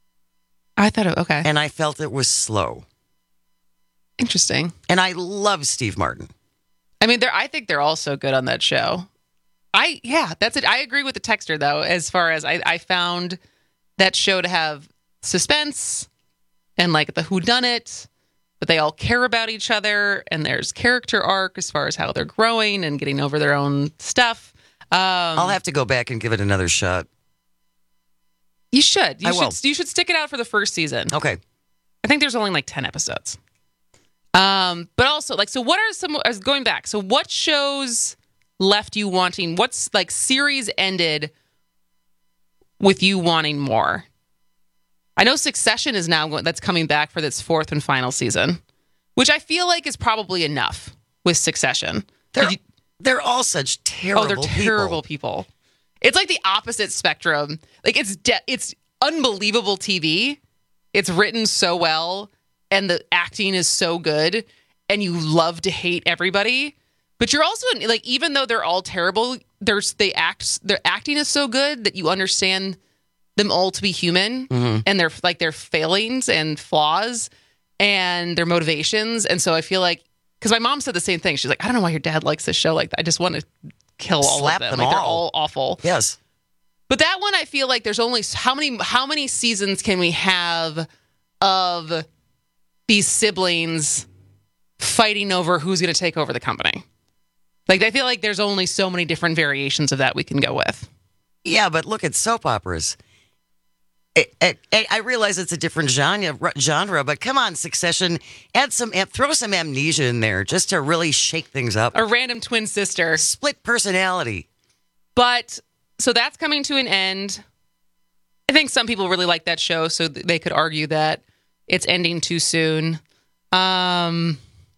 I thought, okay. And I felt it was slow. Interesting. And I love Steve Martin. I mean, I think they're all so good on that show. That's it. I agree with the texter, though, as far as I found that show to have suspense and like the whodunit, but they all care about each other, and there's character arc as far as how they're growing and getting over their own stuff. I'll have to go back and give it another shot. You should. You should stick it out for the first season. Okay. I think there's only like 10 episodes. But also, like, so what are some, going back, so what shows left you wanting, what's like series ended with you wanting more? I know Succession is now, that's coming back for its fourth and final season, which I feel like is probably enough with Succession. They're all such terrible people. Oh, they're terrible people. It's like the opposite spectrum. Like it's unbelievable TV. It's written so well, and the acting is so good, and you love to hate everybody. But you're also like, even though they're all terrible, their acting is so good that you understand them all to be human, and their failings and flaws and their motivations. And so I feel like, because my mom said the same thing. She's like, I don't know why your dad likes this show. Like, I just want to kill all of them. Like, they're all awful. Yes. But that one, I feel like there's only how many seasons can we have of these siblings fighting over who's going to take over the company? Like, I feel like there's only so many different variations of that we can go with. Yeah, but look at soap operas. I realize it's a different genre, but come on, Succession, throw some amnesia in there just to really shake things up. A random twin sister. Split personality. But, so that's coming to an end. I think some people really like that show, so they could argue that it's ending too soon. Now,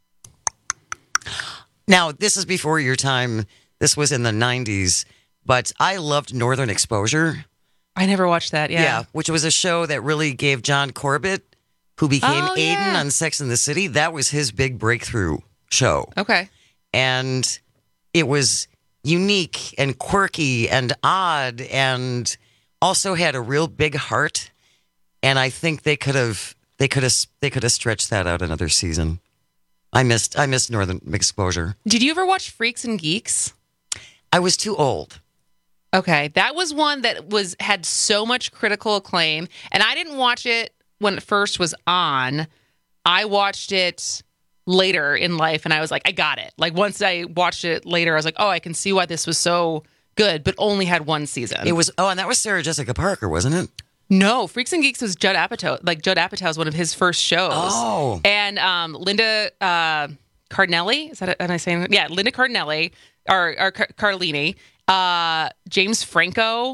this is before your time. This was in the 90s, but I loved Northern Exposure. I never watched that, yeah. Which was a show that really gave John Corbett, who became Aiden on Sex and the City, that was his big breakthrough show. Okay. And it was unique and quirky and odd and also had a real big heart. And I think they could have stretched that out another season. I missed Northern Exposure. Did you ever watch Freaks and Geeks? I was too old. Okay, that was one that had so much critical acclaim, and I didn't watch it when it first was on. I watched it later in life, and I was like, I got it. Like, once I watched it later, I was like, oh, I can see why this was so good, but only had one season. It was, and that was Sarah Jessica Parker, wasn't it? No, Freaks and Geeks was Judd Apatow. Like, Judd Apatow was one of his first shows. Oh. And Linda Cardellini, is that, am I saying? Yeah, Linda Cardellini, or Cardellini. James Franco,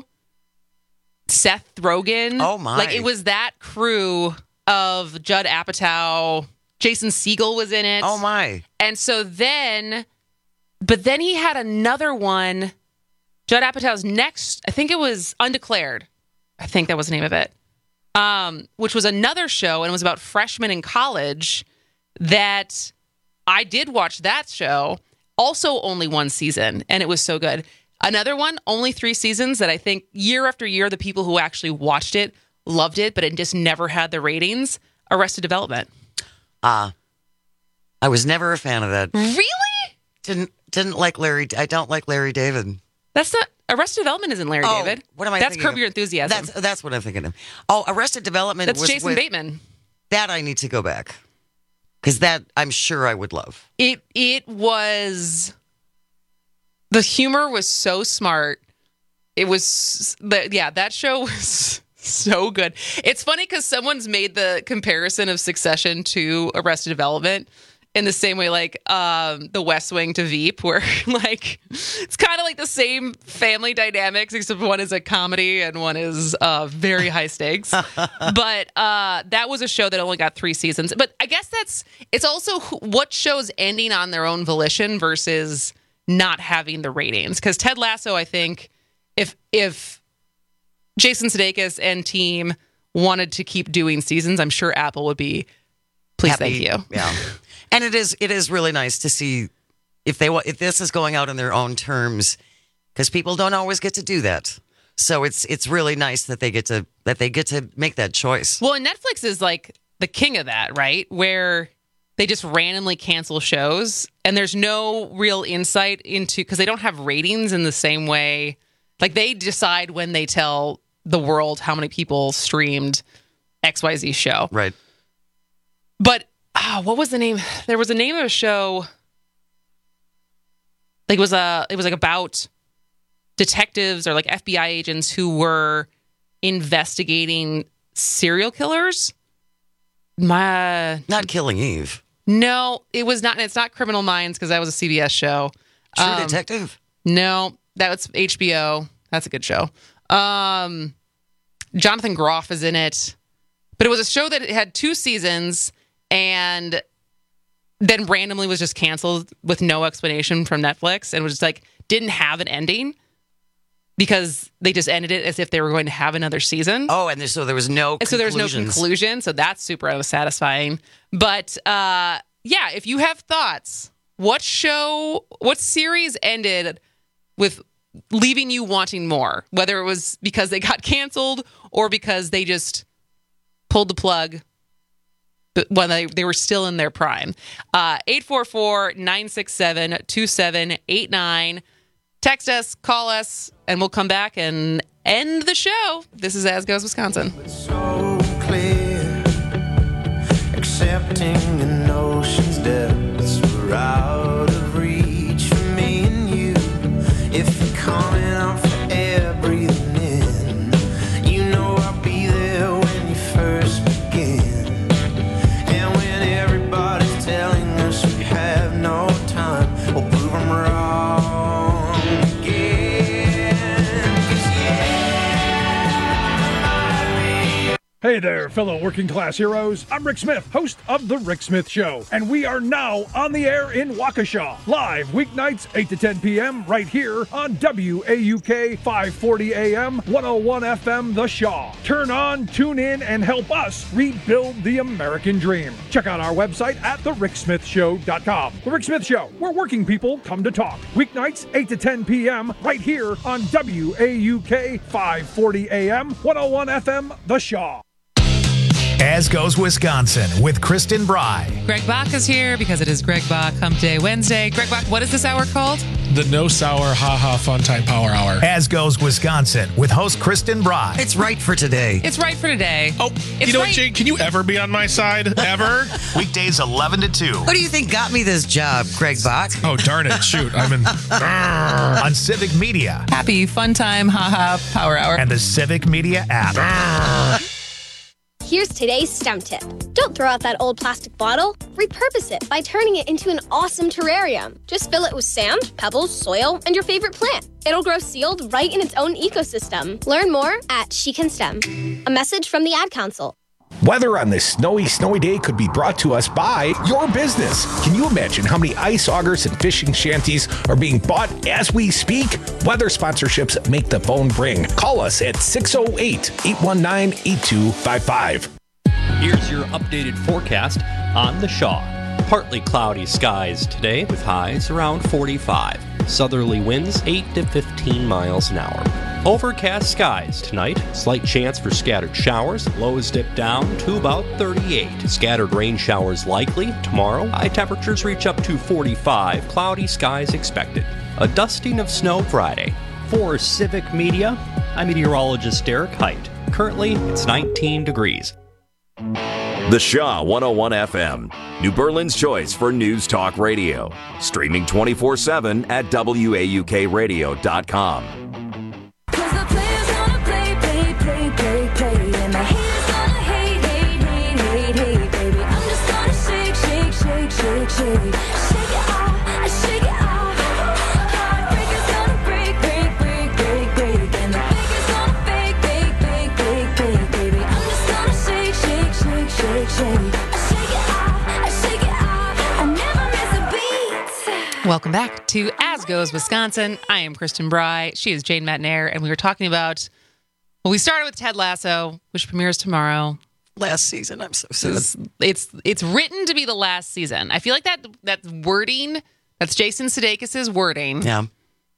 Seth Rogen. Oh my! Like, it was that crew of Judd Apatow, Jason Segel was in it. Oh, my. And so then he had another one. Judd Apatow's next, I think it was Undeclared. I think that was the name of it. Which was another show, and it was about freshmen in college that I did watch that show. Also only one season, and it was so good. Another one, only 3 seasons, that I think year after year, the people who actually watched it loved it, but it just never had the ratings. Arrested Development. I was never a fan of that. Really? Didn't like Larry. I don't like Larry David. That's not... Arrested Development isn't Larry David. What am I That's thinking? That's Curb Your Enthusiasm. That's what I'm thinking of. Oh, Arrested Development. That's was Jason Bateman. That I need to go back. Because that I'm sure I would love. It was... The humor was so smart. It was... that show was so good. It's funny because someone's made the comparison of Succession to Arrested Development in the same way, like The West Wing to Veep, where like it's kind of like the same family dynamics, except one is a comedy and one is very high stakes. But that was a show that only got 3 seasons. But I guess it's also what shows ending on their own volition versus not having the ratings. Because Ted Lasso, I think, if Jason Sudeikis and team wanted to keep doing seasons, I'm sure Apple would be please, happy. Thank you. Yeah. And it is really nice to see if this is going out on their own terms, because people don't always get to do that. So it's really nice that they get to make that choice. Well, and Netflix is like the king of that, right? Where they just randomly cancel shows, and there's no real insight into, because they don't have ratings in the same way. Like they decide when they tell the world how many people streamed XYZ show, right? But what was the name? There was a name of a show. Like it was like about detectives or like FBI agents who were investigating serial killers. Not Killing Eve. No, it was not. And it's not Criminal Minds, because that was a CBS show. True Detective. No, that was HBO. That's a good show. Jonathan Groff is in it, but it was a show that had 2 seasons. And then randomly was just canceled with no explanation from Netflix, and was just like didn't have an ending because they just ended it as if they were going to have another season. Oh, and so there was no conclusion. So that's super unsatisfying. But if you have thoughts, what series ended with leaving you wanting more, whether it was because they got canceled or because they just pulled the plug when they were still in their prime. 844-967-2789. Text us, call us, and we'll come back and end the show. This is As Goes Wisconsin. So clear, accepting an ocean's depths were out of reach for me and you. If you're coming out for air, breathing in, you know I'll be there when you first begin. Telling us we have no time, we'll prove them wrong again. Hey there, fellow working class heroes. I'm Rick Smith, host of The Rick Smith Show, and we are now on the air in Waukesha, live weeknights 8 to 10 p.m. right here on WAUK 540 AM, 101 FM, The Shaw. Turn on, tune in, and help us rebuild the American dream. Check out our website at thericksmithshow.com. The Rick Smith Show, where working people come to talk. Weeknights 8 to 10 p.m. right here on WAUK 540 AM, 101 FM, The Shaw. As Goes Wisconsin with Kristen Bry. Greg Bach is here because it is Greg Bach Hump Day Wednesday. Greg Bach, what is this hour called? The No Sour Ha Fun Time Power Hour. As Goes Wisconsin with host Kristen Bry. It's right for today. It's right for today. Oh, you know what, Jake? Can you ever be on my side? Ever? Weekdays 11 to 2. What do you think got me this job, Greg Bach? Oh, darn it. Shoot. I'm in. On Civic Media. Happy Fun Time Power Hour. And the Civic Media app. Here's today's STEM tip. Don't throw out that old plastic bottle. Repurpose it by turning it into an awesome terrarium. Just fill it with sand, pebbles, soil, and your favorite plant. It'll grow sealed right in its own ecosystem. Learn more at She Can STEM. A message from the Ad Council. Weather on this snowy day could be brought to us by your business. Can you imagine how many ice augers and fishing shanties are being bought as we speak? Weather sponsorships make the phone ring. Call us at 608-819-8255. Here's your updated forecast on the Shaw. Partly cloudy skies today with highs around 45. Southerly winds 8 to 15 miles an hour. Overcast skies tonight. Slight chance for scattered showers. Lows dip down to about 38. Scattered rain showers likely tomorrow. High temperatures reach up to 45. Cloudy skies expected. A dusting of snow Friday. For Civic Media, I'm meteorologist Derek Height. Currently, it's 19 degrees. The Shaw 101 FM, New Berlin's choice for news talk radio. Streaming 24/7 at WAUKradio.com. Welcome back to As Goes Wisconsin. I am Kristen Bry. She is Jane Matnair, and we were talking about, well, we started with Ted Lasso, which premieres tomorrow. Last season, I'm so sad. It's written to be the last season. I feel like that wording, that's Jason Sudeikis' wording. Yeah.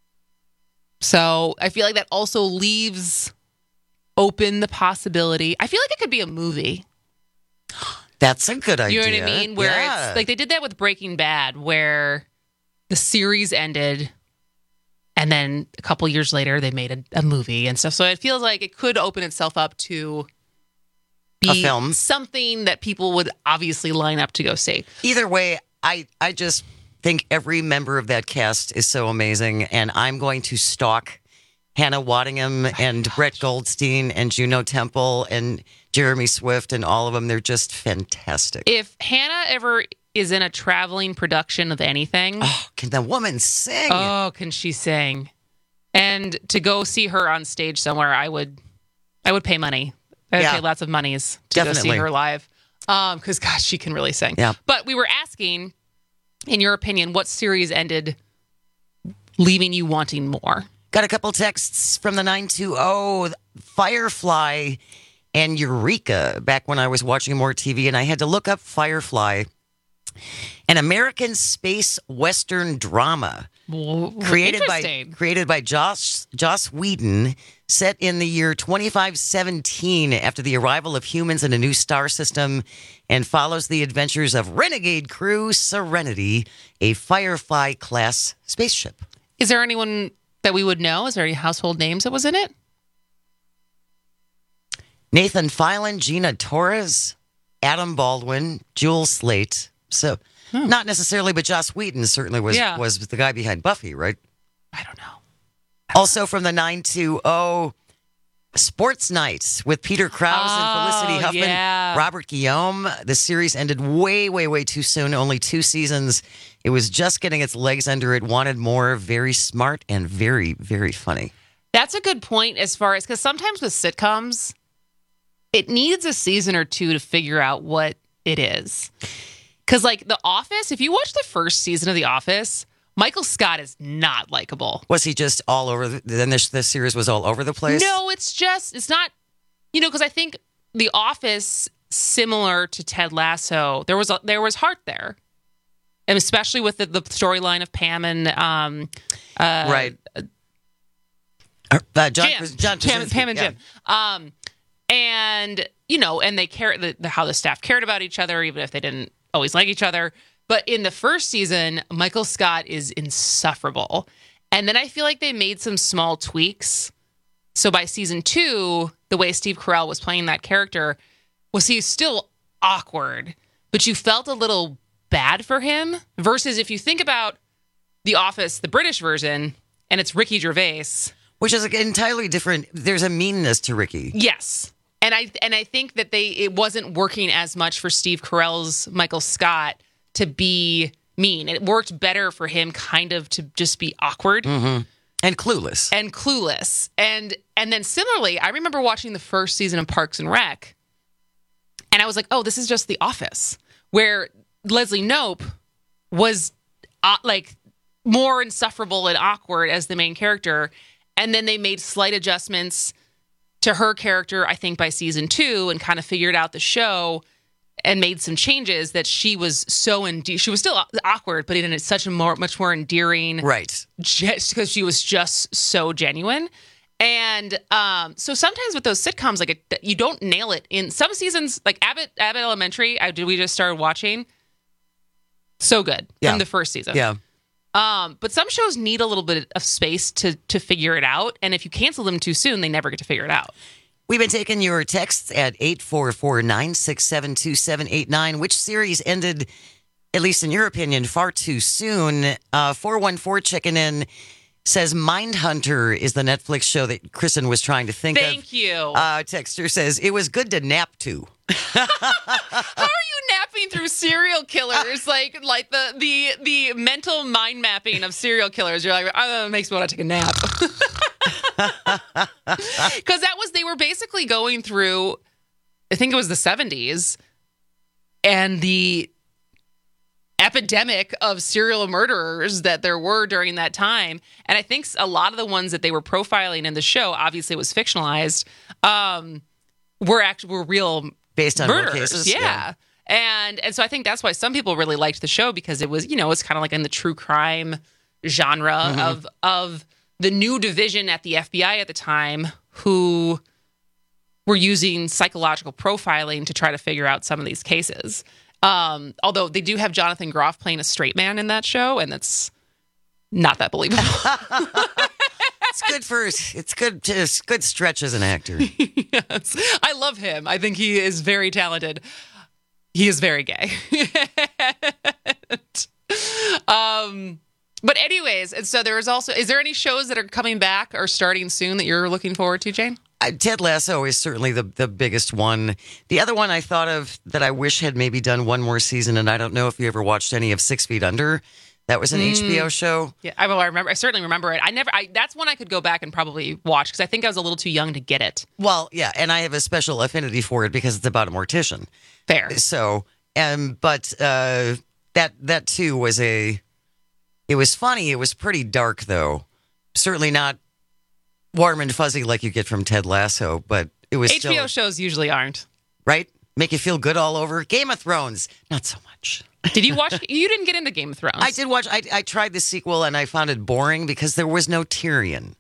So I feel like that also leaves open the possibility. I feel like it could be a movie. That's a good idea. You know what I mean? Where it's like they did that with Breaking Bad, where the series ended, and then a couple years later they made a movie and stuff. So it feels like it could open itself up to be a film, something that people would obviously line up to go see. Either way, I just think every member of that cast is so amazing, and I'm going to stalk Hannah Waddingham and Brett Goldstein and Juno Temple and Jeremy Swift and all of them. They're just fantastic. If Hannah ever is in a traveling production of anything. Oh, can the woman sing? Oh, can she sing? And to go see her on stage somewhere, I would pay money. I would pay lots of monies to go see her live. Because, gosh, she can really sing. Yeah. But we were asking, in your opinion, what series ended leaving you wanting more? Got a couple texts from the 920, Firefly and Eureka, back when I was watching more TV, and I had to look up Firefly. An American space western drama created by Joss Whedon, set in the year 2517 after the arrival of humans in a new star system, and follows the adventures of renegade crew Serenity, a Firefly-class spaceship. Is there anyone that we would know? Is there any household names that was in it? Nathan Filon, Gina Torres, Adam Baldwin, Jules Slate. So, not necessarily, but Joss Whedon certainly was the guy behind Buffy, right? I don't know. Also from the 920, Sports Night with Peter Krause and Felicity Huffman, Robert Guillaume. The series ended way, way, way too soon. Only 2 seasons. It was just getting its legs under it. Wanted more. Very smart and very, very funny. That's a good point as far as, because sometimes with sitcoms, it needs a season or 2 to figure out what it is. Because, like, The Office, if you watch the first season of The Office, Michael Scott is not likable. Was he just all over? Then this series was all over the place? No, it's not, because I think The Office, similar to Ted Lasso, there was heart there. And especially with the storyline of Pam and right. Pam and Jim. And, and they care how the staff cared about each other, even if they didn't always like each other. But in the first season, Michael Scott is insufferable. And then I feel like they made some small tweaks. So by season 2, the way Steve Carell was playing that character was he's still awkward, but you felt a little bad for him. Versus if you think about The Office, the British version, and it's Ricky Gervais. Which is entirely different. There's a meanness to Ricky. Yes. And I think that it wasn't working as much for Steve Carell's Michael Scott to be mean. It worked better for him kind of to just be awkward. Mm-hmm. And clueless. And then similarly, I remember watching the first season of Parks and Rec, and I was like, oh, this is just The Office, where Leslie Knope was like more insufferable and awkward as the main character. And then they made slight adjustments to her character, I think, by season 2 and kind of figured out the show and made some changes that she was so she was still awkward, but in such a much more endearing, right? Just because she was just so genuine. And so sometimes with those sitcoms, like you don't nail it in some seasons. Like Abbott Elementary, we just started watching. So good from the first season. Yeah. But some shows need a little bit of space to figure it out, and if you cancel them too soon, they never get to figure it out. We've been taking your texts at 844-967-2789. Which series ended, at least in your opinion, far too soon? 414 checking in says Mindhunter is the Netflix show that Kristen was trying to think of. Thank you. Texter says, it was good to nap to. How are you napping through serial killers? Like the mental mind mapping of serial killers. You're like, oh, it makes me want to take a nap. Because they were basically going through, I think it was the 70s, and the epidemic of serial murderers that there were during that time. And I think a lot of the ones that they were profiling in the show, obviously it was fictionalized, were real based on murderers. Real cases. Yeah. And so I think that's why some people really liked the show, because it was, it's kind of like in the true crime genre of the new division at the FBI at the time who were using psychological profiling to try to figure out some of these cases. Although they do have Jonathan Groff playing a straight man in that show, and that's not that believable. It's good stretch as an actor. Yes. I love him. I think he is very talented. He is very gay. But anyways, and so there is also, is there any shows that are coming back or starting soon that you're looking forward to, Jane? Ted Lasso is certainly the biggest one. The other one I thought of that I wish had maybe done one more season, and I don't know if you ever watched any of 6 Feet Under. That was an HBO show. Yeah, I remember. I certainly remember it. That's one I could go back and probably watch, because I think I was a little too young to get it. Well, yeah, and I have a special affinity for it because it's about a mortician. Fair. So, but that too was it was funny. It was pretty dark, though. Certainly not warm and fuzzy like you get from Ted Lasso, but it was HBO shows usually aren't. Right? Make you feel good all over. Game of Thrones, not so much. Did you watch? You didn't get into Game of Thrones. I did watch. I tried the sequel and I found it boring because there was no Tyrion.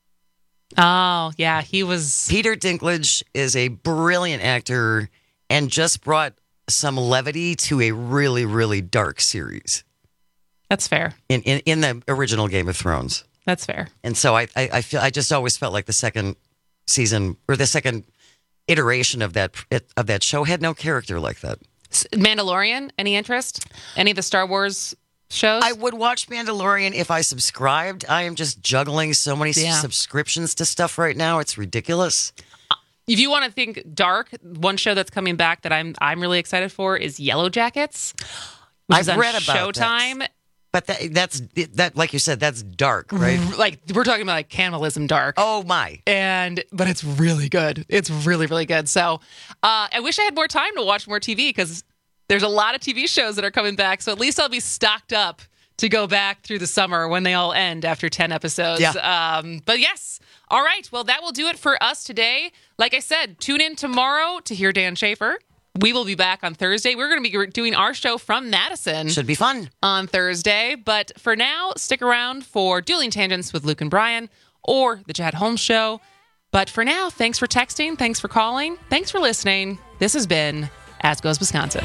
Oh, yeah. He was... Peter Dinklage is a brilliant actor and just brought some levity to a really, really dark series. That's fair. In the original Game of Thrones. That's fair. And so I just always felt like the second season or the second iteration of that show had no character like that. Mandalorian, any interest? Any of the Star Wars shows? I would watch Mandalorian if I subscribed. I am just juggling so many subscriptions to stuff right now. It's ridiculous. If you want to think dark, one show that's coming back that I'm really excited for is Yellow Jackets. I've read about Showtime. That. But that's like you said, that's dark, right? Like we're talking about like cannibalism dark. Oh my! But it's really good. It's really, really good. So I wish I had more time to watch more TV, because there's a lot of TV shows that are coming back. So at least I'll be stocked up to go back through the summer when they all end after 10 episodes. Yeah. But yes. All right. Well, that will do it for us today. Like I said, tune in tomorrow to hear Dan Schaefer. We will be back on Thursday. We're going to be doing our show from Madison. Should be fun. On Thursday. But for now, stick around for Dueling Tangents with Luke and Brian or The Chad Holmes Show. But for now, thanks for texting. Thanks for calling. Thanks for listening. This has been As Goes Wisconsin.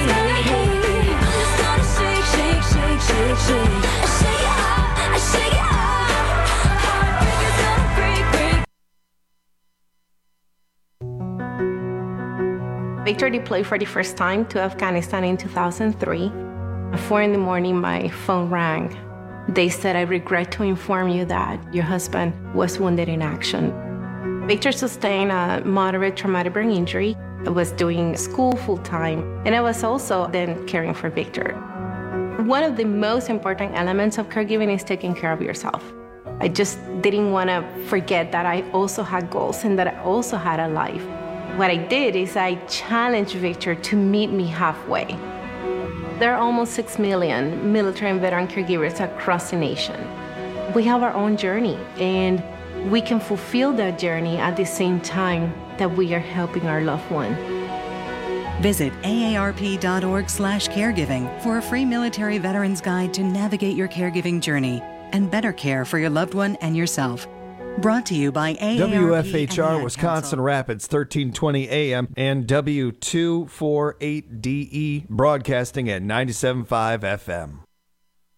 Victor deployed for the first time to Afghanistan in 2003. At 4 a.m, my phone rang. They said, "I regret to inform you that your husband was wounded in action." Victor sustained a moderate traumatic brain injury. I was doing school full-time, and I was also then caring for Victor. One of the most important elements of caregiving is taking care of yourself. I just didn't want to forget that I also had goals and that I also had a life. What I did is I challenged Victor to meet me halfway. There are almost 6 million military and veteran caregivers across the nation. We have our own journey, and we can fulfill that journey at the same time that we are helping our loved one. Visit aarp.org/caregiving for a free military veterans guide to navigate your caregiving journey and better care for your loved one and yourself. Brought to you by AARP WFHR Wisconsin Rapids, 1320 AM and W248DE, broadcasting at 97.5 FM.